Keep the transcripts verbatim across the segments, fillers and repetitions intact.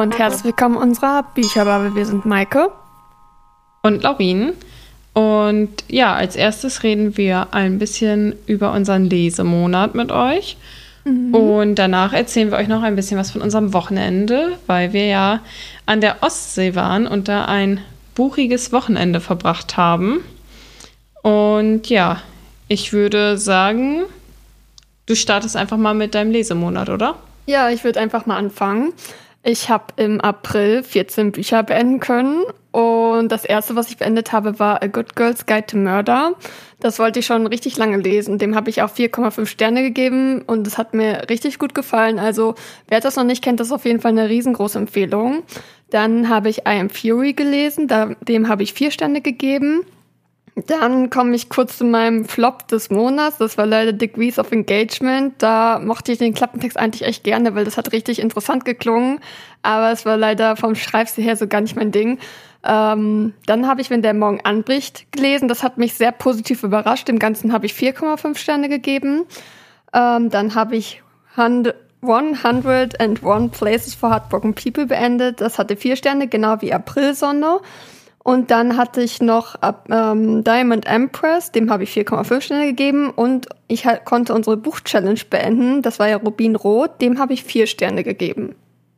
und herzlich willkommen in unserer Bücherbubble. Wir sind Maike und Laurin. Und ja, als erstes reden wir ein bisschen über unseren Lesemonat mit euch. Mhm. Und danach erzählen wir euch noch ein bisschen was von unserem Wochenende, weil wir ja an der Ostsee waren und da ein buchiges Wochenende verbracht haben. Und ja, ich würde sagen, du startest einfach mal mit deinem Lesemonat, oder? Ja, ich würde einfach mal anfangen. Ich habe im April vierzehn Bücher beenden können und das erste, was ich beendet habe, war A Good Girl's Guide to Murder. Das wollte ich schon richtig lange lesen. Dem habe ich auch vier Komma fünf Sterne gegeben und es hat mir richtig gut gefallen. Also wer das noch nicht kennt, das ist auf jeden Fall eine riesengroße Empfehlung. Dann habe ich I Am Fury gelesen, da, dem habe ich vier Sterne gegeben. Dann komme ich kurz zu meinem Flop des Monats. Das war leider Degrees of Engagement. Da mochte ich den Klappentext eigentlich echt gerne, weil das hat richtig interessant geklungen. Aber es war leider vom Schreibstil her so gar nicht mein Ding. Ähm, dann habe ich Wenn der Morgen anbricht gelesen. Das hat mich sehr positiv überrascht. Dem Ganzen habe ich vier Komma fünf Sterne gegeben. Ähm, dann habe ich hundertundeins Places for Heartbroken People beendet. Das hatte vier Sterne, genau wie Aprilsonne. Und dann hatte ich noch ähm, Diamond Empress, dem habe ich vier Komma fünf Sterne gegeben. Und ich halt, konnte unsere Buch-Challenge beenden, das war ja Rubinrot, dem habe ich vier Sterne gegeben.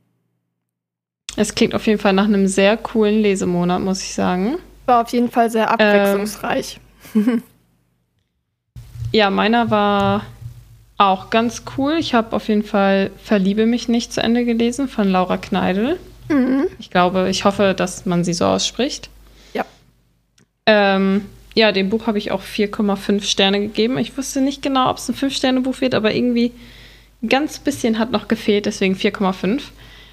Es klingt auf jeden Fall nach einem sehr coolen Lesemonat, muss ich sagen. War auf jeden Fall sehr abwechslungsreich. Ähm, ja, meiner war auch ganz cool. Ich habe auf jeden Fall Verliebe mich nicht zu Ende gelesen von Laura Kneidl. Mhm. Ich glaube, ich hoffe, dass man sie so ausspricht. Ja. Ähm, ja, dem Buch habe ich auch vier Komma fünf Sterne gegeben. Ich wusste nicht genau, ob es ein fünf Sterne Buch wird, aber irgendwie ein ganz bisschen hat noch gefehlt, deswegen vier Komma fünf.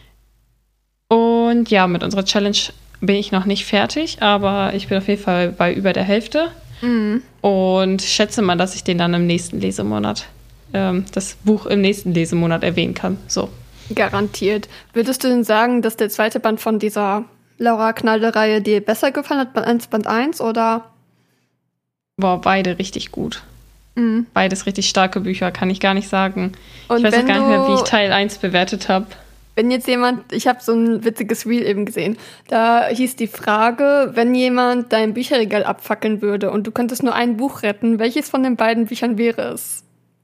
Und ja, mit unserer Challenge bin ich noch nicht fertig, aber ich bin auf jeden Fall bei über der Hälfte. Mhm. Und schätze mal, dass ich den dann im nächsten Lesemonat, ähm, das Buch im nächsten Lesemonat erwähnen kann. So. Garantiert. Würdest du denn sagen, dass der zweite Band von dieser Laura Kneidl-Reihe dir besser gefallen hat, Band eins, Band eins, oder? Boah, beide richtig gut. Mhm. Beides richtig starke Bücher, kann ich gar nicht sagen. Und ich weiß auch gar nicht mehr, du, wie ich Teil eins bewertet habe. Wenn jetzt jemand, ich habe so ein witziges Reel eben gesehen, da hieß die Frage, wenn jemand dein Bücherregal abfackeln würde und du könntest nur ein Buch retten, welches von den beiden Büchern wäre es?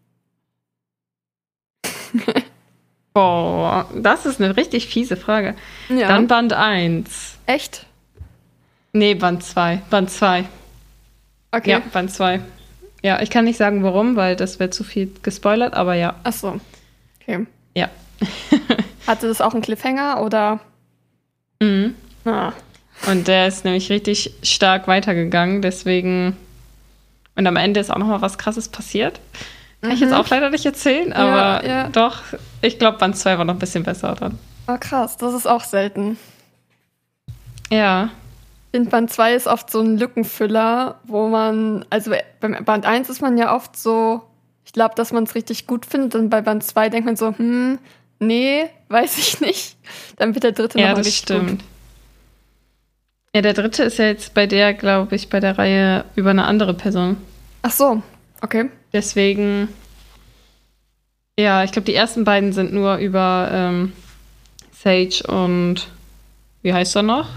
Boah, das ist eine richtig fiese Frage. Ja. Dann Band eins. Echt? Nee, Band zwei. Band zwei. Okay. Ja, Band zwei. Ja, ich kann nicht sagen, warum, weil das wäre zu viel gespoilert, aber ja. Ach so. Okay. Ja. Hatte das auch einen Cliffhanger, oder? Mhm. Ah. Und der ist nämlich richtig stark weitergegangen, deswegen... Und am Ende ist auch noch mal was Krasses passiert. Kann ich jetzt auch leider nicht erzählen, aber ja, ja. doch, ich glaube, Band zwei war noch ein bisschen besser dann. Ah, krass, das ist auch selten. Ja. In Band zwei ist oft so ein Lückenfüller, wo man, also beim Band eins ist man ja oft so, ich glaube, dass man es richtig gut findet, und bei Band zwei denkt man so, hm, nee, weiß ich nicht. Dann wird der dritte ja, nochmal richtig stimmt. gut. Ja, der dritte ist ja jetzt bei der, glaube ich, bei der Reihe über eine andere Person. Ach so, okay. Deswegen, ja, ich glaube, die ersten beiden sind nur über ähm, Sage und, wie heißt er noch?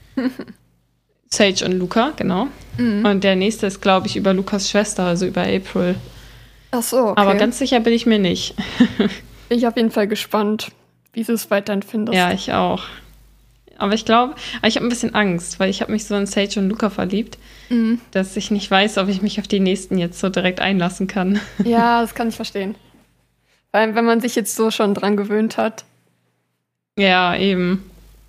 Sage und Luca, genau. Mhm. Und der nächste ist, glaube ich, über Lukas Schwester, also über April. Ach so, okay. Aber ganz sicher bin ich mir nicht. Bin ich auf jeden Fall gespannt, wie du es weiterhin findest. Ja, ich auch. Aber ich glaube, ich habe ein bisschen Angst, weil ich habe mich so in Sage und Luca verliebt, mhm. dass ich nicht weiß, ob ich mich auf die nächsten jetzt so direkt einlassen kann. Ja, das kann ich verstehen. Weil wenn man sich jetzt so schon dran gewöhnt hat. Ja, eben.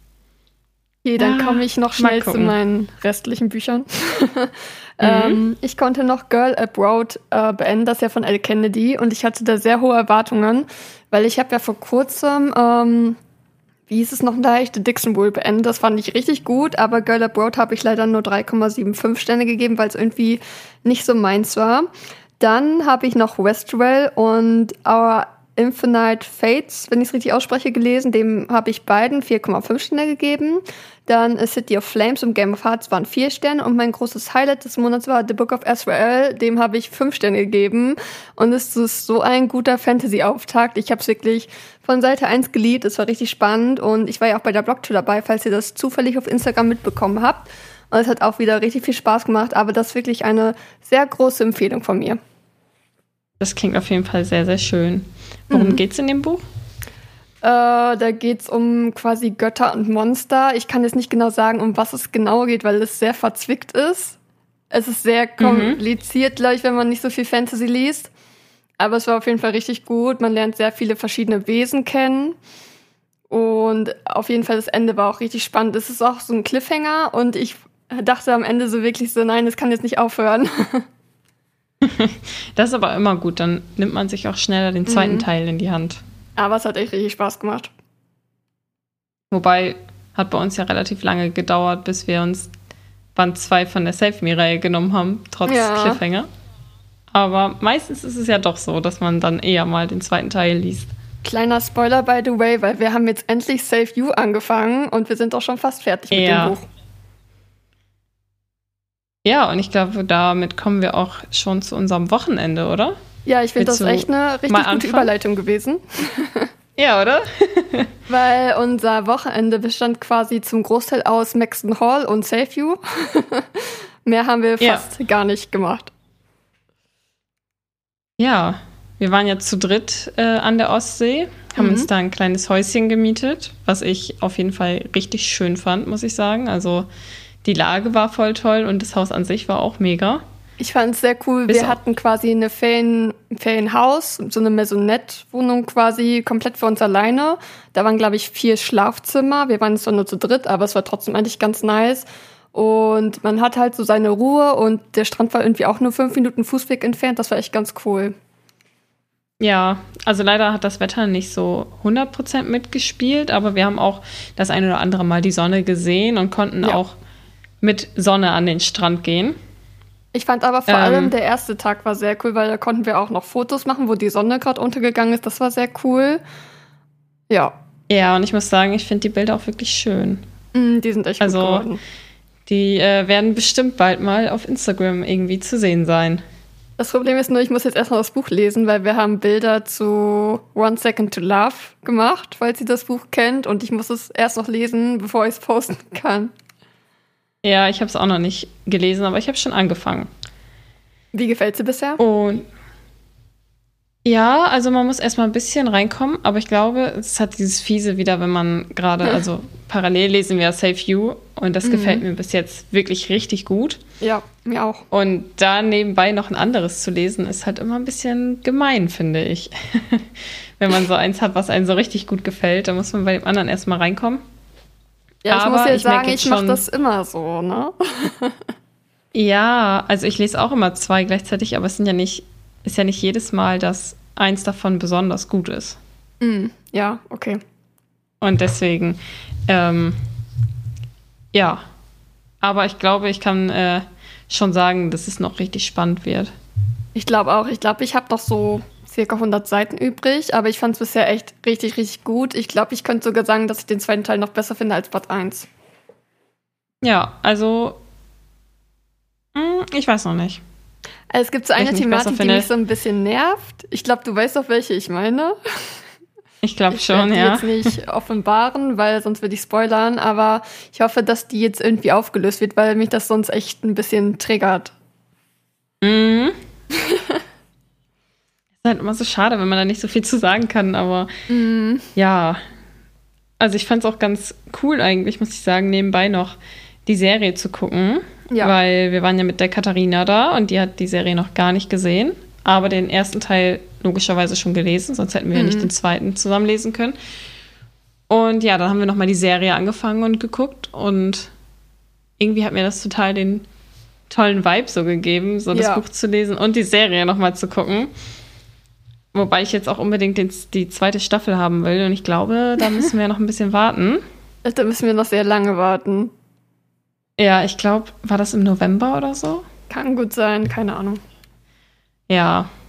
Okay, dann komme ich noch schnell zu meinen restlichen Büchern. mhm. ähm, ich konnte noch Girl Abroad äh, beenden, das ist ja von Elle Kennedy, und ich hatte da sehr hohe Erwartungen, weil ich habe ja vor kurzem ähm, wie hieß es noch gleich, The Dixon Bull beendet. Das fand ich richtig gut, aber Girl Abroad habe ich leider nur drei Komma fünfundsiebzig Sterne gegeben, weil es irgendwie nicht so meins war. Dann habe ich noch Westerwell und Our Infinite Fates, wenn ich es richtig ausspreche, gelesen. Dem habe ich beiden vier Komma fünf Sterne gegeben. Dann City of Flames und Game of Hearts waren vier Sterne. Und mein großes Highlight des Monats war The Book of Azrael. Dem habe ich fünf Sterne gegeben. Und es ist so ein guter Fantasy-Auftakt. Ich habe es wirklich von Seite eins geliebt. Es war richtig spannend. Und ich war ja auch bei der Blogtour dabei, falls ihr das zufällig auf Instagram mitbekommen habt. Und es hat auch wieder richtig viel Spaß gemacht. Aber das ist wirklich eine sehr große Empfehlung von mir. Das klingt auf jeden Fall sehr, sehr schön. Worum mhm. geht's in dem Buch? Äh, da geht's um quasi Götter und Monster. Ich kann jetzt nicht genau sagen, um was es genau geht, weil es sehr verzwickt ist. Es ist sehr kompliziert, mhm. glaube ich, wenn man nicht so viel Fantasy liest. Aber es war auf jeden Fall richtig gut. Man lernt sehr viele verschiedene Wesen kennen. Und auf jeden Fall das Ende war auch richtig spannend. Es ist auch so ein Cliffhanger und ich dachte am Ende so wirklich so, nein, das kann jetzt nicht aufhören. Das ist aber immer gut, dann nimmt man sich auch schneller den zweiten mhm. Teil in die Hand. Aber es hat echt richtig Spaß gemacht. Wobei, hat bei uns ja relativ lange gedauert, bis wir uns Band zwei von der Save Me-Reihe genommen haben, trotz ja. Cliffhanger. Aber meistens ist es ja doch so, dass man dann eher mal den zweiten Teil liest. Kleiner Spoiler by the way, weil wir haben jetzt endlich Save You angefangen und wir sind auch schon fast fertig mit ja. dem Buch. Ja, und ich glaube, damit kommen wir auch schon zu unserem Wochenende, oder? Ja, ich finde das echt eine richtig gute Überleitung gewesen. Ja, oder? Weil unser Wochenende bestand quasi zum Großteil aus Maxton Hall und Save You. Mehr haben wir fast ja. gar nicht gemacht. Ja, wir waren ja zu dritt äh, an der Ostsee, haben mhm. uns da ein kleines Häuschen gemietet, was ich auf jeden Fall richtig schön fand, muss ich sagen. Also die Lage war voll toll und das Haus an sich war auch mega. Ich fand es sehr cool. Bis wir hatten quasi eine Ferien, Ferienhaus, so eine Maisonette-Wohnung quasi komplett für uns alleine. Da waren, glaube ich, vier Schlafzimmer. Wir waren zwar nur zu dritt, aber es war trotzdem eigentlich ganz nice. Und man hat halt so seine Ruhe und der Strand war irgendwie auch nur fünf Minuten Fußweg entfernt. Das war echt ganz cool. Ja, also leider hat das Wetter nicht so hundert Prozent mitgespielt, aber wir haben auch das ein oder andere Mal die Sonne gesehen und konnten ja. auch mit Sonne an den Strand gehen. Ich fand aber vor ähm, allem, der erste Tag war sehr cool, weil da konnten wir auch noch Fotos machen, wo die Sonne gerade untergegangen ist. Das war sehr cool. Ja. Ja, und ich muss sagen, ich finde die Bilder auch wirklich schön. Mm, die sind echt also, gut geworden. Die äh, werden bestimmt bald mal auf Instagram irgendwie zu sehen sein. Das Problem ist nur, ich muss jetzt erstmal das Buch lesen, weil wir haben Bilder zu One Second to Love gemacht, falls ihr das Buch kennt. Und ich muss es erst noch lesen, bevor ich es posten kann. Ja, ich habe es auch noch nicht gelesen, aber ich habe schon angefangen. Wie gefällt es dir bisher? Und ja, also man muss erstmal ein bisschen reinkommen, aber ich glaube, es hat dieses Fiese wieder, wenn man gerade, ja. also parallel lesen wir Save You und das mhm. gefällt mir bis jetzt wirklich richtig gut. Ja, mir auch. Und da nebenbei noch ein anderes zu lesen, ist halt immer ein bisschen gemein, finde ich. Wenn man so eins hat, was einem so richtig gut gefällt, dann muss man bei dem anderen erstmal reinkommen. Ja, ich aber muss jetzt ich sagen, ich mache das immer so, ne? Ja, also ich lese auch immer zwei gleichzeitig, aber es sind ja nicht, ist ja nicht jedes Mal, dass eins davon besonders gut ist. Mm, ja, okay. Und deswegen, ähm, ja. Aber ich glaube, ich kann äh, schon sagen, dass es noch richtig spannend wird. Ich glaube auch. Ich glaube, ich habe noch so circa hundert Seiten übrig, aber ich fand es bisher echt richtig, richtig gut. Ich glaube, ich könnte sogar sagen, dass ich den zweiten Teil noch besser finde als Part eins. Ja, also mh, ich weiß noch nicht. Also es gibt so eine Thematik, die mich so ein bisschen nervt. Ich glaube, du weißt doch, welche ich meine. Ich glaube schon, ich ja. Ich werde die jetzt nicht offenbaren, weil sonst würde ich spoilern, aber ich hoffe, dass die jetzt irgendwie aufgelöst wird, weil mich das sonst echt ein bisschen triggert. Mhm. Ist halt immer so schade, wenn man da nicht so viel zu sagen kann, aber mhm. ja. Also ich fand es auch ganz cool eigentlich, muss ich sagen, nebenbei noch die Serie zu gucken, ja. Weil wir waren ja mit der Katharina da und die hat die Serie noch gar nicht gesehen, aber den ersten Teil logischerweise schon gelesen, sonst hätten wir mhm. ja nicht den zweiten zusammen lesen können. Und ja, dann haben wir nochmal die Serie angefangen und geguckt und irgendwie hat mir das total den tollen Vibe so gegeben, so das ja. Buch zu lesen und die Serie nochmal zu gucken. Wobei ich jetzt auch unbedingt den, die zweite Staffel haben will und ich glaube, da müssen wir noch ein bisschen warten. Da müssen wir noch sehr lange warten. Ja, ich glaube, war das im November oder so? Kann gut sein, keine Ahnung. Ja,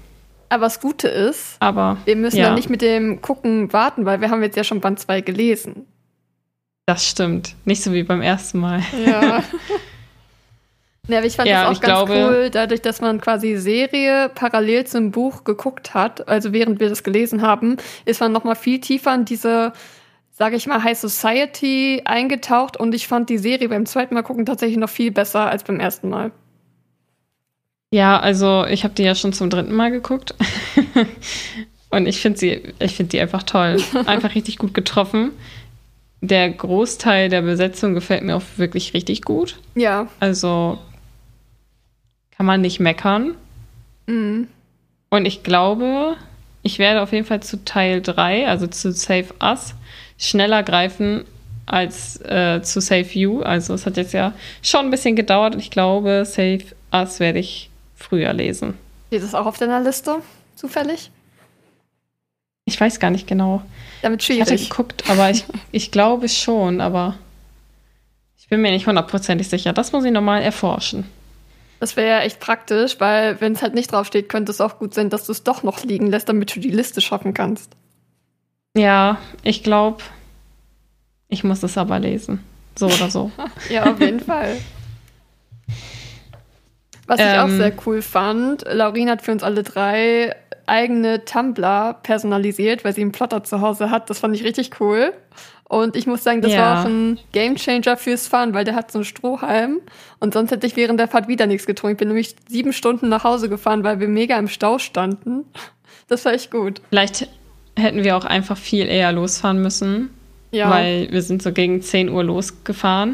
Aber das Gute ist, Aber wir müssen ja, dann nicht mit dem Gucken warten, weil wir haben jetzt ja schon Band zwei gelesen. das stimmt. Nicht so wie beim ersten Mal. Ja. Ja, aber ich fand Ja, das auch ich ganz glaube- cool, dadurch, dass man quasi Serie parallel zum Buch geguckt hat, also während wir das gelesen haben, ist man nochmal viel tiefer in diese, sage ich mal, High Society eingetaucht und ich fand die Serie beim zweiten Mal gucken tatsächlich noch viel besser als beim ersten Mal. Ja, also ich habe die ja schon zum dritten Mal geguckt. Und ich finde sie, ich finde die einfach toll. Einfach richtig gut getroffen. Der Großteil der Besetzung gefällt mir auch wirklich richtig gut. Ja. Also kann man nicht meckern. Mhm. Und ich glaube, ich werde auf jeden Fall zu Teil drei, also zu Save Us, schneller greifen als äh, zu Save You. Also es hat jetzt ja schon ein bisschen gedauert. Ich glaube, Save Us werde ich früher lesen. Steht das auch auf deiner Liste, zufällig? Ich weiß gar nicht genau. Damit Ich hatte schwierig. geguckt, aber ich, ich glaube schon, aber ich bin mir nicht hundertprozentig sicher. Das muss ich nochmal erforschen. Das wäre ja echt praktisch, weil wenn es halt nicht draufsteht, könnte es auch gut sein, dass du es doch noch liegen lässt, damit du die Liste schaffen kannst. Ja, ich glaube, ich muss es aber lesen. So oder so. Ja, auf jeden Fall. Was ich auch Ähm. sehr cool fand, Laurin hat für uns alle drei eigene Tumblr personalisiert, weil sie einen Plotter zu Hause hat. Das fand ich richtig cool. Und ich muss sagen, das Ja. war auch ein Gamechanger fürs Fahren, weil der hat so einen Strohhalm. Und sonst hätte ich während der Fahrt wieder nichts getrunken. Ich bin nämlich sieben Stunden nach Hause gefahren, weil wir mega im Stau standen. Das war echt gut. Vielleicht hätten wir auch einfach viel eher losfahren müssen, Ja. weil wir sind so gegen zehn Uhr losgefahren.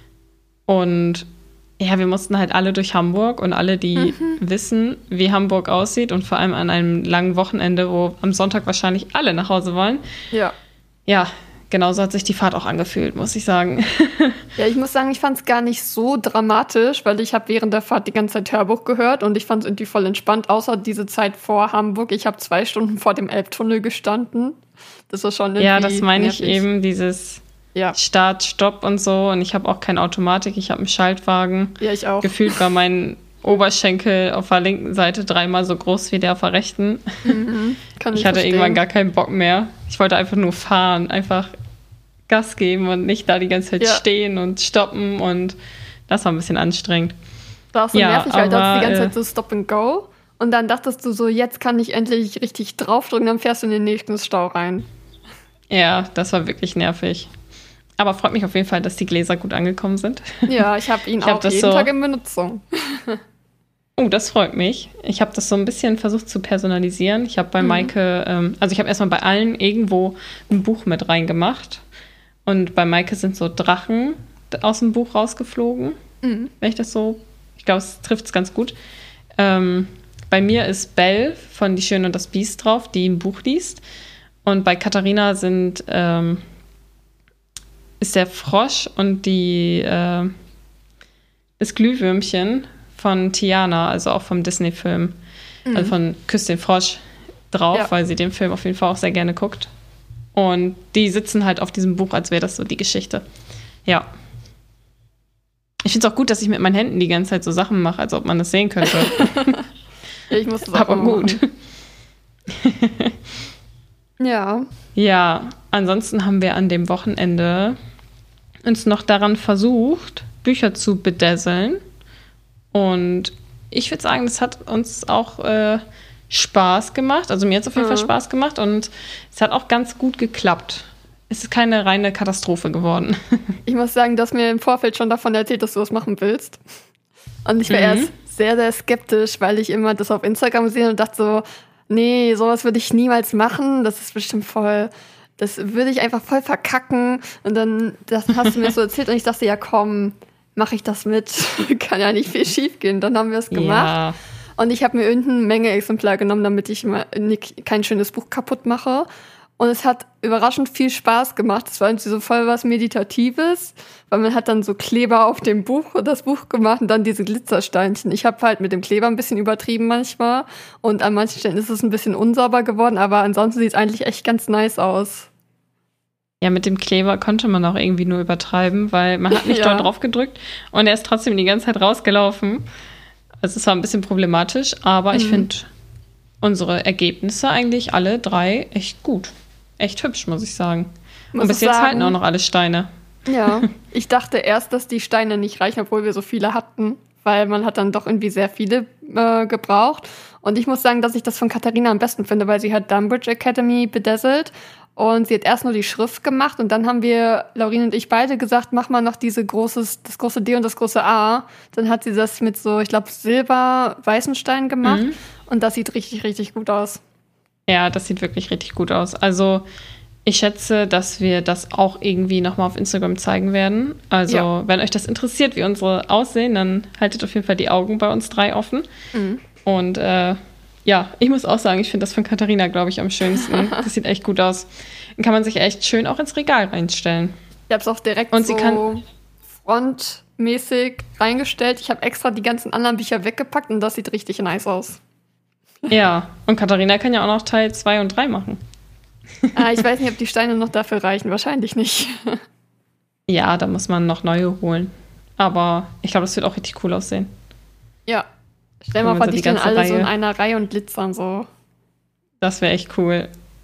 Und ja, wir mussten halt alle durch Hamburg und alle, die wissen, wie Hamburg aussieht und vor allem an einem langen Wochenende, wo am Sonntag wahrscheinlich alle nach Hause wollen. Ja. Ja, genauso hat sich die Fahrt auch angefühlt, muss ich sagen. Ja, ich muss sagen, ich fand es gar nicht so dramatisch, weil ich habe während der Fahrt die ganze Zeit Hörbuch gehört und ich fand es irgendwie voll entspannt, außer diese Zeit vor Hamburg. Ich habe zwei Stunden vor dem Elbtunnel gestanden. Das war schon irgendwie Ja, das meine ich nervig. eben, dieses Ja. Start, Stopp und so. Und ich habe auch keine Automatik, ich habe einen Schaltwagen. Ja, ich auch. Gefühlt war mein Oberschenkel auf der linken Seite dreimal so groß wie der auf der rechten. Kann Ich hatte verstehen. irgendwann gar keinen Bock mehr. Ich wollte einfach nur fahren, einfach Gas geben und nicht da die ganze Zeit Ja. stehen und stoppen. Und das war ein bisschen anstrengend. Das war auch so Ja, nervig, weil du hast die aber, ganze äh, Zeit so Stop and Go und dann dachtest du so, jetzt kann ich endlich richtig draufdrücken, dann fährst du in den nächsten Stau rein. Ja, das war wirklich nervig. Aber freut mich auf jeden Fall, dass die Gläser gut angekommen sind. Ja, ich habe ihn Ich hab auch das jeden so- Tag in Benutzung. Oh, das freut mich. Ich habe das so ein bisschen versucht zu personalisieren. Ich habe bei Maike, ähm, also ich habe erstmal bei allen irgendwo ein Buch mit reingemacht. Und bei Maike sind so Drachen aus dem Buch rausgeflogen. Mhm. Wenn ich das so, ich glaube, es trifft es ganz gut. Ähm, bei mir ist Belle von Die Schöne und das Biest drauf, die ein Buch liest. Und bei Katharina sind, ähm, ist der Frosch und die, äh, das Glühwürmchen von Tiana, also auch vom Disney-Film, also von Küss den Frosch drauf, Ja. weil sie den Film auf jeden Fall auch sehr gerne guckt. Und die sitzen halt auf diesem Buch, als wäre das so die Geschichte. Ja. Ich finde es auch gut, dass ich mit meinen Händen die ganze Zeit so Sachen mache, als ob man das sehen könnte. Ja, ich muss das auch Aber immer gut. machen. Ja. Ja, ansonsten haben wir an dem Wochenende uns noch daran versucht, Bücher zu bedesseln. Und ich würde sagen, das hat uns auch äh, Spaß gemacht. Also mir hat es auf jeden Mhm. Fall Spaß gemacht und es hat auch ganz gut geklappt. Es ist keine reine Katastrophe geworden. Ich muss sagen, du hast mir im Vorfeld schon davon erzählt, dass du das machen willst. Und ich war Mhm. erst sehr, sehr skeptisch, weil ich immer das auf Instagram gesehen und dachte so, nee, sowas würde ich niemals machen. Das ist bestimmt voll, das würde ich einfach voll verkacken. Und dann das hast du mir so erzählt und ich dachte, ja komm, mache ich das mit. Kann ja nicht viel schief gehen. Dann haben wir es gemacht. Ja, Und ich habe mir irgendeine Menge Exemplar genommen, damit ich mal nicht, kein schönes Buch kaputt mache. Und es hat überraschend viel Spaß gemacht. Es war irgendwie so voll was Meditatives, weil man hat dann so Kleber auf dem Buch und das Buch gemacht und dann diese Glitzersteinchen. Ich habe halt mit dem Kleber ein bisschen übertrieben manchmal und an manchen Stellen ist es ein bisschen unsauber geworden, aber ansonsten sieht es eigentlich echt ganz nice aus. ja, mit dem Kleber konnte man auch irgendwie nur übertreiben, weil man hat nicht Ja. doll drauf gedrückt und er ist trotzdem die ganze Zeit rausgelaufen. Also es war ein bisschen problematisch, aber ich Mhm. finde, unsere Ergebnisse eigentlich alle drei echt gut. Echt hübsch, muss ich sagen. Muss Und bis jetzt sagen, halten auch noch alle Steine. Ja, ich dachte erst, dass die Steine nicht reichen, obwohl wir so viele hatten, weil man hat dann doch irgendwie sehr viele äh, gebraucht. Und ich muss sagen, dass ich das von Katharina am besten finde, weil sie hat Dunbridge Academy bedazzelt und sie hat erst nur die Schrift gemacht und dann haben wir, Laurin und ich beide gesagt, mach mal noch diese großes, das große D und das große A. Dann hat sie das mit so, ich glaube, Silber-weißen Steinen gemacht mhm. und das sieht richtig, richtig gut aus. Ja, das sieht wirklich richtig gut aus. Also ich schätze, dass wir das auch irgendwie nochmal auf Instagram zeigen werden. Also ja. wenn euch das interessiert, wie unsere aussehen, dann haltet auf jeden Fall die Augen bei uns drei offen. Mhm. Und äh, ja, ich muss auch sagen, ich finde das von Katharina, glaube ich, am schönsten. Das sieht echt gut aus. Dann kann man sich echt schön auch ins Regal reinstellen. Ich habe es auch direkt und so sie kann frontmäßig reingestellt. Ich habe extra die ganzen anderen Bücher weggepackt und das sieht richtig nice aus. Ja, und Katharina kann ja auch noch Teil zwei und drei machen. Ah, ich weiß nicht, ob die Steine noch dafür reichen. Wahrscheinlich nicht. Ja, da muss man noch neue holen. Aber ich glaube, das wird auch richtig cool aussehen. Ja. Stell mal vor, die stehen alle Reihe. so in einer Reihe und glitzern so. Das wäre echt cool.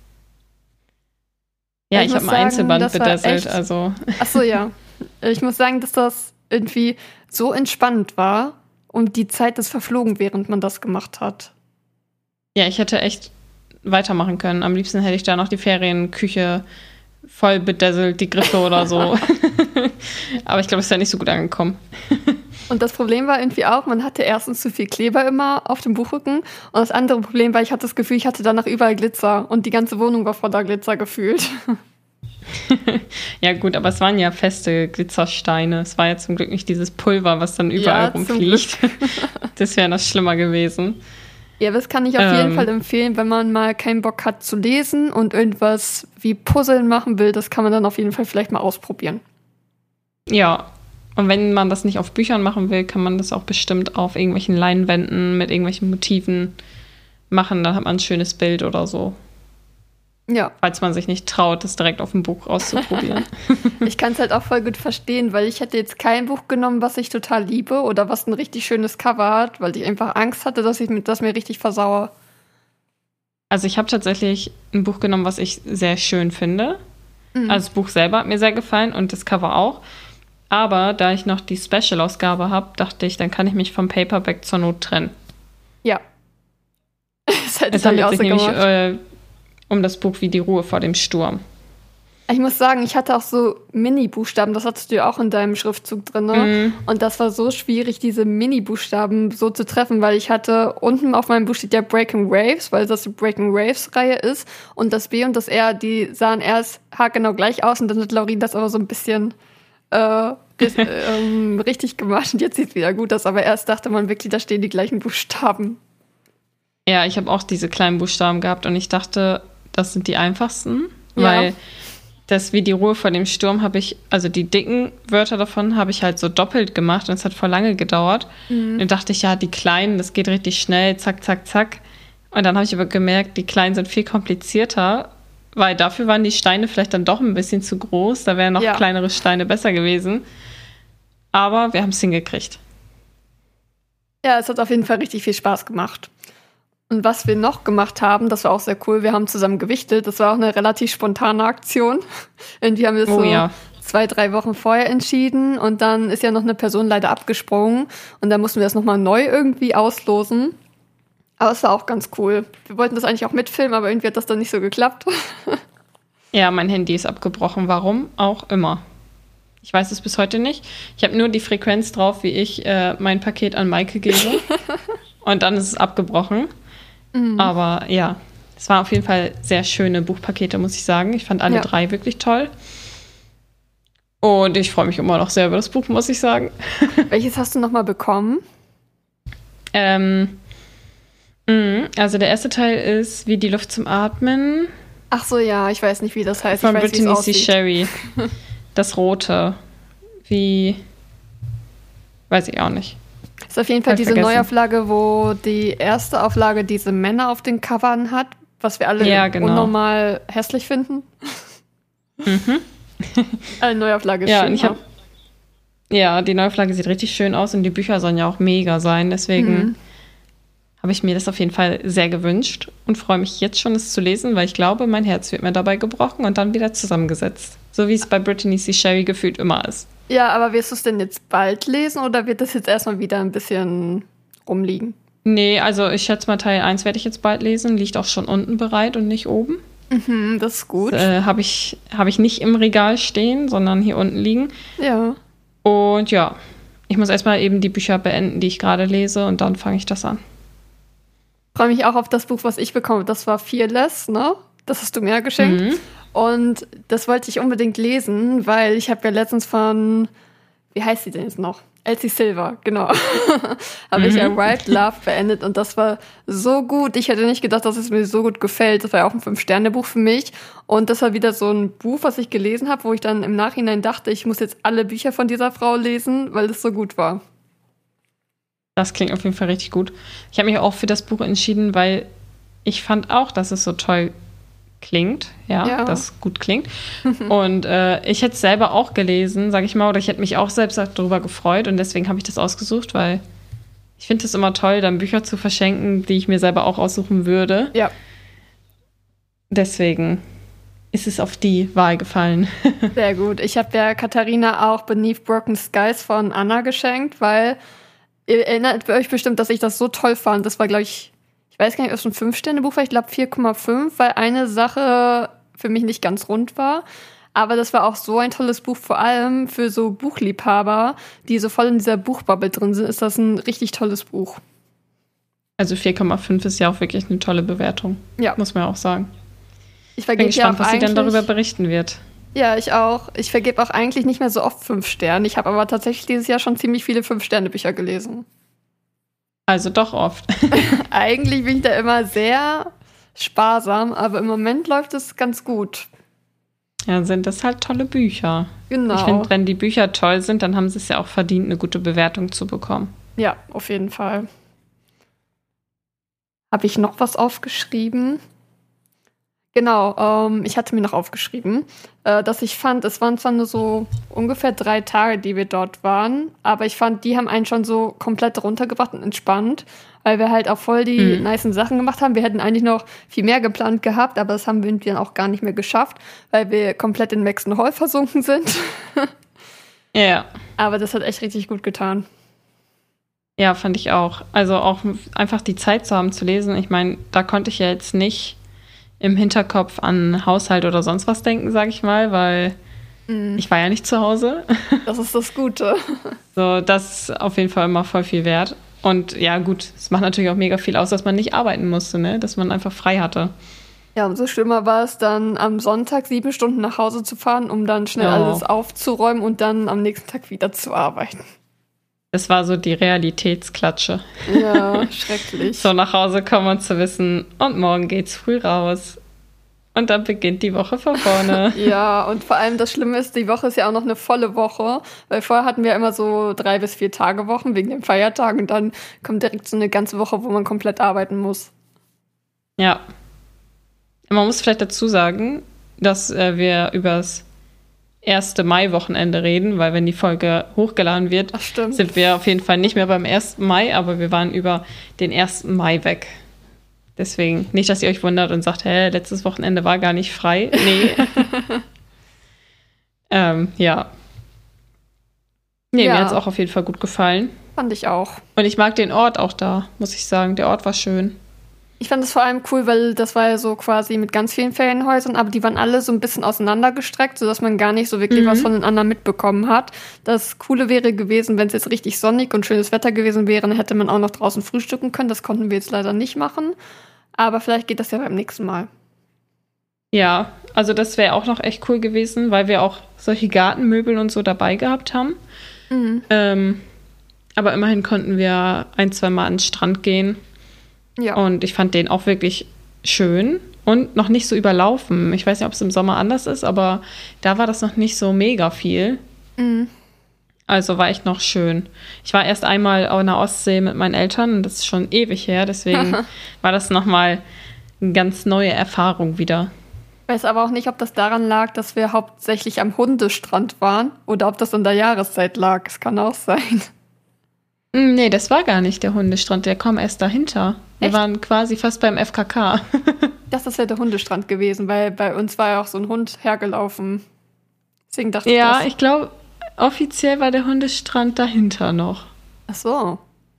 Ja, ich, ich habe ein Einzelband bedazzelt, also. Ach so, ja. Ich muss sagen, dass das irgendwie so entspannt war und die Zeit ist verflogen, während man das gemacht hat. Ja, ich hätte echt weitermachen können. Am liebsten hätte ich da noch die Ferienküche voll bedazzelt, die Griffe oder so. Aber ich glaube, es ist ja nicht so gut angekommen. Und das Problem war irgendwie auch, man hatte erstens zu viel Kleber immer auf dem Buchrücken. Und das andere Problem war, ich hatte das Gefühl, ich hatte danach überall Glitzer. Und die ganze Wohnung war voller Glitzer gefühlt. Ja gut, aber es waren ja feste Glitzersteine. Es war ja zum Glück nicht dieses Pulver, was dann überall ja, rumfliegt. Das wäre noch schlimmer gewesen. Ja, das kann ich auf ähm, jeden Fall empfehlen, wenn man mal keinen Bock hat zu lesen und irgendwas wie Puzzeln machen will. Das kann man dann auf jeden Fall vielleicht mal ausprobieren. Ja, und wenn man das nicht auf Büchern machen will, kann man das auch bestimmt auf irgendwelchen Leinwänden mit irgendwelchen Motiven machen. Dann hat man ein schönes Bild oder so. Ja. Falls man sich nicht traut, das direkt auf dem Buch auszuprobieren. Ich kann es halt auch voll gut verstehen, weil ich hätte jetzt kein Buch genommen, was ich total liebe oder was ein richtig schönes Cover hat, weil ich einfach Angst hatte, dass ich das mir richtig versauere. Also ich habe tatsächlich ein Buch genommen, was ich sehr schön finde. Mhm. Also das Buch selber hat mir sehr gefallen und das Cover auch. Aber da ich noch die Special-Ausgabe habe, dachte ich, dann kann ich mich vom Paperback zur Not trennen. Ja. Das hätte es handelt sich nämlich äh, um das Buch Wie die Ruhe vor dem Sturm. Ich muss sagen, ich hatte auch so Mini-Buchstaben, das hattest du ja auch in deinem Schriftzug drin. Ne? Mhm. Und das war so schwierig, diese Mini-Buchstaben so zu treffen, weil ich hatte, unten auf meinem Buch steht ja Breaking Waves, weil das die Breaking Waves-Reihe ist. Und das B und das R, die sahen erst haargenau gleich aus und dann hat Laurin das aber so ein bisschen äh, ähm, richtig gemacht. Und jetzt sieht es wieder gut aus, aber erst dachte man wirklich, da stehen die gleichen Buchstaben. Ja, ich habe auch diese kleinen Buchstaben gehabt und ich dachte, das sind die einfachsten, ja. Weil das Wie die Ruhe vor dem Sturm habe ich, also die dicken Wörter davon habe ich halt so doppelt gemacht und es hat voll lange gedauert. Mhm. Dann dachte ich, ja, die kleinen, das geht richtig schnell, zack, zack, zack. Und dann habe ich aber gemerkt, die kleinen sind viel komplizierter, weil dafür waren die Steine vielleicht dann doch ein bisschen zu groß. Da wären noch ja. kleinere Steine besser gewesen. Aber wir haben es hingekriegt. Ja, es hat auf jeden Fall richtig viel Spaß gemacht. Und was wir noch gemacht haben, das war auch sehr cool, wir haben zusammen gewichtet. Das war auch eine relativ spontane Aktion. Irgendwie haben wir es oh, so ja. zwei, drei Wochen vorher entschieden. Und dann ist ja noch eine Person leider abgesprungen. Und dann mussten wir das nochmal neu irgendwie auslosen. Aber es war auch ganz cool. Wir wollten das eigentlich auch mitfilmen, aber irgendwie hat das dann nicht so geklappt. Ja, mein Handy ist abgebrochen. Warum auch immer. Ich weiß es bis heute nicht. Ich habe nur die Frequenz drauf, wie ich äh, mein Paket an Maike gebe. Und dann ist es abgebrochen. Mhm. Aber ja, es waren auf jeden Fall sehr schöne Buchpakete, muss ich sagen. Ich fand alle ja. drei wirklich toll. Und ich freue mich immer noch sehr über das Buch, muss ich sagen. Welches hast du nochmal bekommen? Ähm, mh, also der erste Teil ist Wie die Luft zum Atmen. Ach so, ja, ich weiß nicht, wie das heißt. Von ich weiß, Brittany C. Sherry. Das Rote. Wie, weiß ich auch nicht. Ist auf jeden Fall diese vergessen. Neuauflage, wo die erste Auflage diese Männer auf den Covern hat, was wir alle ja, genau. unnormal hässlich finden. Mhm. Eine Neuauflage ist ja, schön. Ich hab, ja, die Neuauflage sieht richtig schön aus und die Bücher sollen ja auch mega sein. Deswegen mhm. habe ich mir das auf jeden Fall sehr gewünscht und freue mich jetzt schon, es zu lesen, weil ich glaube, mein Herz wird mir dabei gebrochen und dann wieder zusammengesetzt. So wie es bei Brittany C. Sherry gefühlt immer ist. Ja, aber wirst du es denn jetzt bald lesen oder wird das jetzt erstmal wieder ein bisschen rumliegen? Nee, also ich schätze mal, Teil eins werde ich jetzt bald lesen. Liegt auch schon unten bereit und nicht oben. Mhm, das ist gut. Das, äh, habe ich, hab ich nicht im Regal stehen, sondern hier unten liegen. Ja. Und ja, ich muss erstmal eben die Bücher beenden, die ich gerade lese und dann fange ich das an. Ich freue mich auch auf das Buch, was ich bekomme. Das war Fearless, ne? Das hast du mir geschenkt. Mhm. Und das wollte ich unbedingt lesen, weil ich habe ja letztens von, wie heißt sie denn jetzt noch? Elsie Silver, genau. habe mhm. ich ja Wild Love beendet und das war so gut. Ich hätte nicht gedacht, dass es mir so gut gefällt. Das war ja auch ein Fünf-Sterne-Buch für mich. Und das war wieder so ein Buch, was ich gelesen habe, wo ich dann im Nachhinein dachte, ich muss jetzt alle Bücher von dieser Frau lesen, weil es so gut war. Das klingt auf jeden Fall richtig gut. Ich habe mich auch für das Buch entschieden, weil ich fand auch, dass es so toll klingt, ja, ja. das gut klingt. Und äh, ich hätte es selber auch gelesen, sage ich mal, oder ich hätte mich auch selbst darüber gefreut und deswegen habe ich das ausgesucht, weil ich finde es immer toll, dann Bücher zu verschenken, die ich mir selber auch aussuchen würde. Ja. Deswegen ist es auf die Wahl gefallen. Sehr gut. Ich habe der Katharina auch Beneath Broken Skies von Anna geschenkt, weil ihr erinnert euch bestimmt, dass ich das so toll fand. Das war, glaube ich, Ich weiß gar nicht, ob es ein Fünf-Sterne-Buch war, ich glaube vier Komma fünf, weil eine Sache für mich nicht ganz rund war. Aber das war auch so ein tolles Buch, vor allem für so Buchliebhaber, die so voll in dieser Buchbubble drin sind, ist das ein richtig tolles Buch. Also vier Komma fünf ist ja auch wirklich eine tolle Bewertung. Ja. Muss man auch sagen. Ich bin gespannt, was sie dann darüber berichten wird. Ja, ich auch. Ich vergebe auch eigentlich nicht mehr so oft fünf Sterne. Ich habe aber tatsächlich dieses Jahr schon ziemlich viele Fünf-Sterne-Bücher gelesen. Also doch oft. Eigentlich bin ich da immer sehr sparsam, aber im Moment läuft es ganz gut. Ja, sind das halt tolle Bücher. Genau. Ich finde, wenn die Bücher toll sind, dann haben sie es ja auch verdient, eine gute Bewertung zu bekommen. Ja, auf jeden Fall. Habe ich noch was aufgeschrieben? Genau, ähm, ich hatte mir noch aufgeschrieben, äh, dass ich fand, es waren zwar nur so ungefähr drei Tage, die wir dort waren, aber ich fand, die haben einen schon so komplett runtergebracht und entspannt, weil wir halt auch voll die mhm. nicen Sachen gemacht haben. Wir hätten eigentlich noch viel mehr geplant gehabt, aber das haben wir dann auch gar nicht mehr geschafft, weil wir komplett in Maxton Hall versunken sind. Ja. Aber das hat echt richtig gut getan. Ja, fand ich auch. Also auch einfach die Zeit zu haben zu lesen. Ich meine, da konnte ich ja jetzt nicht im Hinterkopf an Haushalt oder sonst was denken, sag ich mal, weil mm. ich war ja nicht zu Hause. Das ist das Gute. So, das ist auf jeden Fall immer voll viel wert. Und ja, gut, es macht natürlich auch mega viel aus, dass man nicht arbeiten musste, ne? Dass man einfach frei hatte. Ja, umso schlimmer war es dann, am Sonntag sieben Stunden nach Hause zu fahren, um dann schnell oh. alles aufzuräumen und dann am nächsten Tag wieder zu arbeiten. Das war so die Realitätsklatsche. Ja, schrecklich. So nach Hause kommen und zu wissen, und morgen geht's früh raus. Und dann beginnt die Woche von vorne. Ja, und vor allem das Schlimme ist, die Woche ist ja auch noch eine volle Woche, weil vorher hatten wir immer so drei bis vier Tage Wochen wegen den Feiertagen und dann kommt direkt so eine ganze Woche, wo man komplett arbeiten muss. Ja. Man muss vielleicht dazu sagen, dass äh, wir übers erste Mai-Wochenende reden, weil wenn die Folge hochgeladen wird, Ach, stimmt. sind wir auf jeden Fall nicht mehr beim ersten Mai, aber wir waren über den ersten Mai weg. Deswegen, nicht, dass ihr euch wundert und sagt, hä, letztes Wochenende war gar nicht frei. Nee. ähm, ja. Nee, ja. mir hat es auch auf jeden Fall gut gefallen. Fand ich auch. Und ich mag den Ort auch da, muss ich sagen. Der Ort war schön. Ich fand es vor allem cool, weil das war ja so quasi mit ganz vielen Ferienhäusern, aber die waren alle so ein bisschen auseinandergestreckt, sodass man gar nicht so wirklich mhm. was von den anderen mitbekommen hat. Das Coole wäre gewesen, wenn es jetzt richtig sonnig und schönes Wetter gewesen wäre, dann hätte man auch noch draußen frühstücken können. Das konnten wir jetzt leider nicht machen. Aber vielleicht geht das ja beim nächsten Mal. Ja, also das wäre auch noch echt cool gewesen, weil wir auch solche Gartenmöbel und so dabei gehabt haben. Mhm. Ähm, aber immerhin konnten wir ein, zwei Mal an den Strand gehen. Ja. Und ich fand den auch wirklich schön und noch nicht so überlaufen. Ich weiß nicht, ob es im Sommer anders ist, aber da war das noch nicht so mega viel. Mhm. Also war echt noch schön. Ich war erst einmal an der Ostsee mit meinen Eltern und das ist schon ewig her. Deswegen war das nochmal eine ganz neue Erfahrung wieder. Ich weiß aber auch nicht, ob das daran lag, dass wir hauptsächlich am Hundestrand waren oder ob das in der Jahreszeit lag. Es kann auch sein. Nee, das war gar nicht der Hundestrand. Der kam erst dahinter. Wir Echt? waren quasi fast beim F K K. Das, das wäre der Hundestrand gewesen, weil bei uns war ja auch so ein Hund hergelaufen. Deswegen dachte ich Ja, das. ich glaube, offiziell war der Hundestrand dahinter noch. Ach so.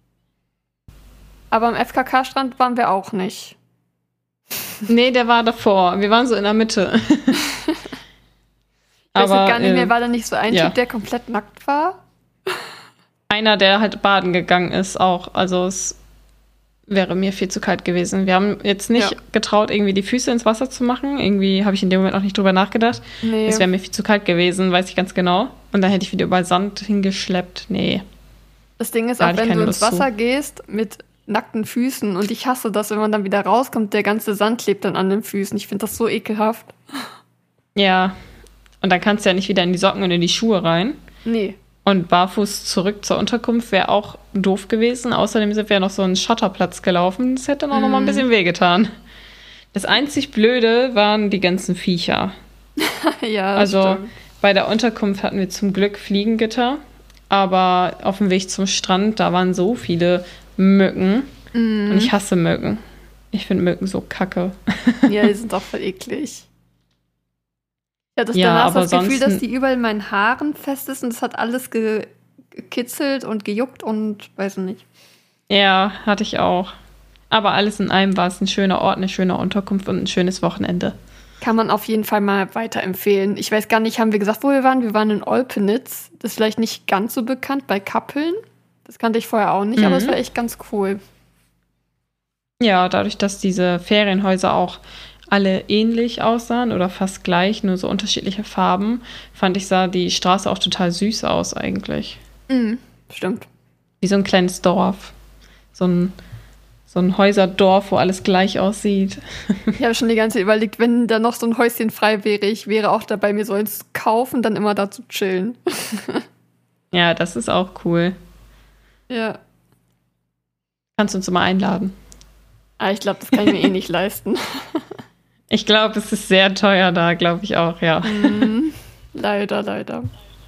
Aber am F K K-Strand waren wir auch nicht. Nee, der war davor. Wir waren so in der Mitte. Ich weiß Aber, gar nicht mehr, äh, war da nicht so ein ja. Typ, der komplett nackt war? Einer, der halt baden gegangen ist, auch. Also es wäre mir viel zu kalt gewesen. Wir haben jetzt nicht Ja. getraut, irgendwie die Füße ins Wasser zu machen. Irgendwie habe ich in dem Moment auch nicht drüber nachgedacht. Nee. Es wäre mir viel zu kalt gewesen, weiß ich ganz genau. Und dann hätte ich wieder überall Sand hingeschleppt. Nee. Das Ding ist Da auch, hatte ich wenn keine du ins Lust zu. Wasser gehst mit nackten Füßen und ich hasse das, wenn man dann wieder rauskommt, der ganze Sand klebt dann an den Füßen. Ich finde das so ekelhaft. Ja. Und dann kannst du ja nicht wieder in die Socken und in die Schuhe rein. Nee. Und barfuß zurück zur Unterkunft wäre auch doof gewesen. Außerdem sind wir noch so einen Schotterplatz gelaufen. Das hätte dann auch noch mal ein bisschen wehgetan. Das einzig Blöde waren die ganzen Viecher. Ja, das Also stimmt. bei der Unterkunft hatten wir zum Glück Fliegengitter. Aber auf dem Weg zum Strand, da waren so viele Mücken. Mhm. Und ich hasse Mücken. Ich finde Mücken so kacke. Ja, die sind auch voll eklig. Ja, das Ja, danach aber das Gefühl, sonst- dass die überall in meinen Haaren fest ist und das hat alles ge gekitzelt und gejuckt und weiß nicht. Ja, hatte ich auch. Aber alles in allem war es ein schöner Ort, eine schöne Unterkunft und ein schönes Wochenende. Kann man auf jeden Fall mal weiterempfehlen. Ich weiß gar nicht, haben wir gesagt, wo wir waren? Wir waren in Olpenitz. Das ist vielleicht nicht ganz so bekannt, bei Kappeln. Das kannte ich vorher auch nicht, Mhm. aber es war echt ganz cool. Ja, dadurch, dass diese Ferienhäuser auch alle ähnlich aussahen oder fast gleich, nur so unterschiedliche Farben, fand ich, sah die Straße auch total süß aus eigentlich. Mhm, stimmt. Wie so ein kleines Dorf. So ein, so ein Häuserdorf, wo alles gleich aussieht. Ich habe schon die ganze Zeit überlegt, wenn da noch so ein Häuschen frei wäre, ich wäre auch dabei, mir so eins zu kaufen, dann immer da zu chillen. Ja, das ist auch cool. Ja. Kannst du uns mal einladen. Aber ich glaube, das kann ich mir eh nicht leisten. Ich glaube, es ist sehr teuer da, glaube ich auch, ja. Mhm. Leider, leider.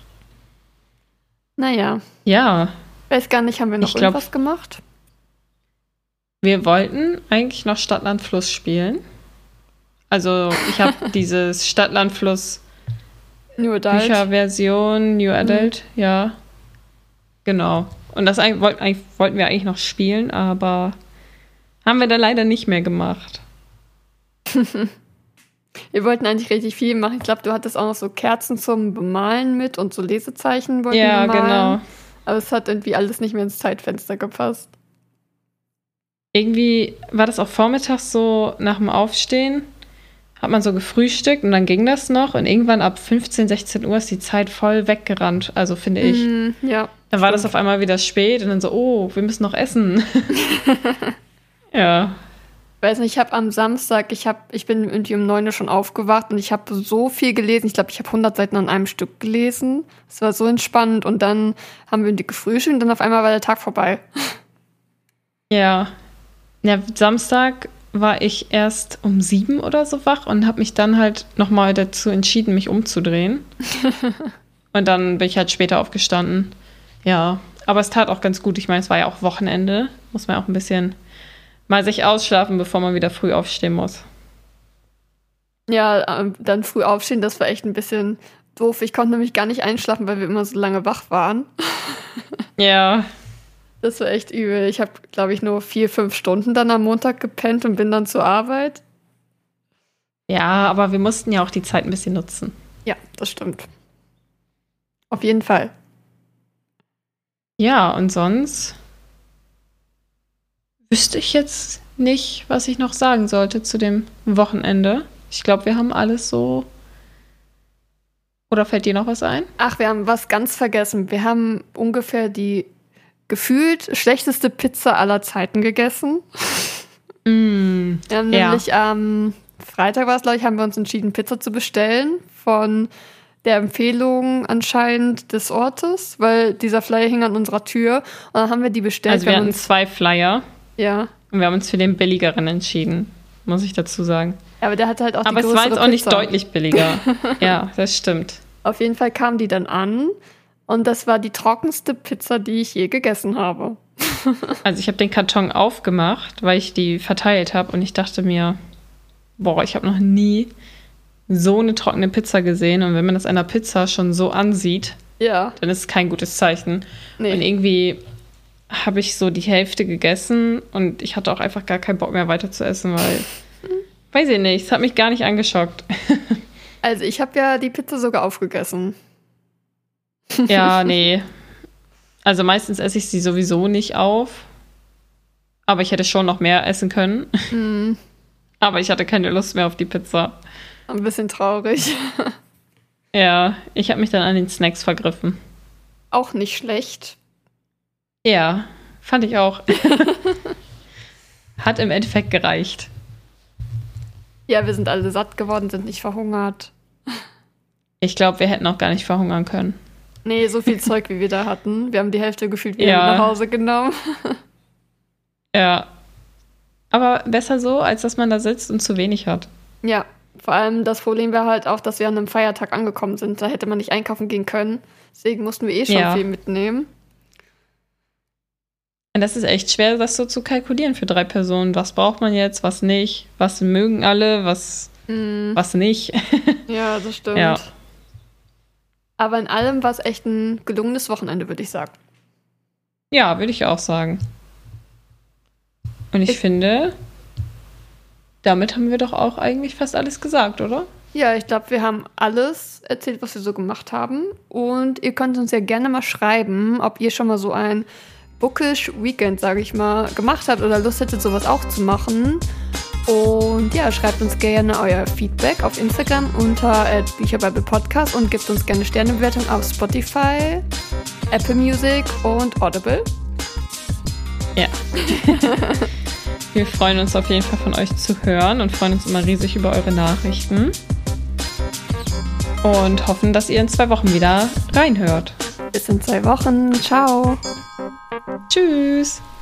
Naja, Ja, weiß gar nicht, haben wir noch Ich glaub- irgendwas gemacht? wir wollten eigentlich noch Stadtland Fluss spielen. Also ich habe dieses Stadtland Fluss New Adult. Bücherversion, New Adult, ja. Genau. Und das eigentlich, wollten, eigentlich, wollten wir eigentlich noch spielen, aber haben wir dann leider nicht mehr gemacht. Wir wollten eigentlich richtig viel machen. Ich glaube, du hattest auch noch so Kerzen zum Bemalen mit und so Lesezeichen wollten Ja, wir malen. genau. Aber es hat irgendwie alles nicht mehr ins Zeitfenster gepasst. Irgendwie war das auch vormittags so nach dem Aufstehen, hat man so gefrühstückt und dann ging das noch und irgendwann ab fünfzehn, sechzehn Uhr ist die Zeit voll weggerannt, also finde ich. Mm, ja. Dann war das auf einmal wieder spät und dann so, oh, wir müssen noch essen. Ja. Weiß nicht, ich habe am Samstag, ich hab, ich bin irgendwie um neun Uhr schon aufgewacht und ich habe so viel gelesen. Ich glaube, ich habe hundert Seiten an einem Stück gelesen. Es war so entspannend und dann haben wir irgendwie gefrühstückt und dann auf einmal war der Tag vorbei. Ja. Ja, Samstag war ich erst um sieben oder so wach und habe mich dann halt nochmal dazu entschieden, mich umzudrehen. Und dann bin ich halt später aufgestanden. Ja, aber es tat auch ganz gut. Ich meine, es war ja auch Wochenende. Muss man auch ein bisschen mal sich ausschlafen, bevor man wieder früh aufstehen muss. Ja, ähm, dann früh aufstehen, das war echt ein bisschen doof. Ich konnte nämlich gar nicht einschlafen, weil wir immer so lange wach waren. Ja, Das war echt übel. Ich habe, glaube ich, nur vier, fünf Stunden dann am Montag gepennt und bin dann zur Arbeit. ja, aber wir mussten ja auch die Zeit ein bisschen nutzen. Ja, das stimmt. Auf jeden Fall. Ja, und sonst wüsste ich jetzt nicht, was ich noch sagen sollte zu dem Wochenende. Ich glaube, wir haben alles so. Oder fällt dir noch was ein? Ach, wir haben was ganz vergessen. Wir haben ungefähr die gefühlt schlechteste Pizza aller Zeiten gegessen. Mm, Wir haben Ja. nämlich am Freitag war es, glaube ich, haben wir uns entschieden, Pizza zu bestellen von der Empfehlung anscheinend des Ortes, weil dieser Flyer hing an unserer Tür und dann haben wir die bestellt. also wir haben hatten uns, zwei Flyer ja, und wir haben uns für den billigeren entschieden, muss ich dazu sagen. aber der hatte halt auch Aber die es war größere jetzt auch nicht Pizza. deutlich billiger. Ja, das stimmt. Auf jeden Fall kam die dann an und das war die trockenste Pizza, die ich je gegessen habe. Also ich habe den Karton aufgemacht, weil ich die verteilt habe und ich dachte mir, boah, ich habe noch nie so eine trockene Pizza gesehen und wenn man das einer Pizza schon so ansieht, ja. dann ist es kein gutes Zeichen. Nee. Und irgendwie habe ich so die Hälfte gegessen und ich hatte auch einfach gar keinen Bock mehr weiter zu essen, weil, weiß ich nicht, es hat mich gar nicht angeschockt. Also ich habe ja die Pizza sogar aufgegessen. Ja, nee. Also meistens esse ich sie sowieso nicht auf. Aber ich hätte schon noch mehr essen können. Mm. Aber ich hatte keine Lust mehr auf die Pizza. Ein bisschen traurig. Ja, ich habe mich dann an den Snacks vergriffen. Auch nicht schlecht. Ja, fand ich auch. Hat im Endeffekt gereicht. Ja, wir sind alle satt geworden, sind nicht verhungert. Ich glaube, wir hätten auch gar nicht verhungern können. Nee, so viel Zeug, wie wir da hatten. Wir haben die Hälfte gefühlt wieder Ja. nach Hause genommen. Ja. Aber besser so, als dass man da sitzt und zu wenig hat. Ja, vor allem das Problem wäre halt auch, dass wir an einem Feiertag angekommen sind. Da hätte man nicht einkaufen gehen können. Deswegen mussten wir eh schon Ja. viel mitnehmen. Und das ist echt schwer, das so zu kalkulieren für drei Personen. Was braucht man jetzt, was nicht? Was mögen alle, was, Mm. was nicht? Ja, das stimmt. Ja. Aber in allem war es echt ein gelungenes Wochenende, würde ich sagen. Ja, würde ich auch sagen. Und ich, Ich- finde, damit haben wir doch auch eigentlich fast alles gesagt, oder? Ja, ich glaube, wir haben alles erzählt, was wir so gemacht haben. Und ihr könnt uns ja gerne mal schreiben, ob ihr schon mal so ein Bookish Weekend, sage ich mal, gemacht habt oder Lust hättet, sowas auch zu machen. Und ja, schreibt uns gerne euer Feedback auf Instagram unter bücherbibelpodcast und gebt uns gerne Sternebewertung auf Spotify, Apple Music und Audible. Ja. Wir freuen uns auf jeden Fall von euch zu hören und freuen uns immer riesig über eure Nachrichten. Und hoffen, dass ihr in zwei Wochen wieder reinhört. Bis in zwei Wochen. Ciao. Tschüss!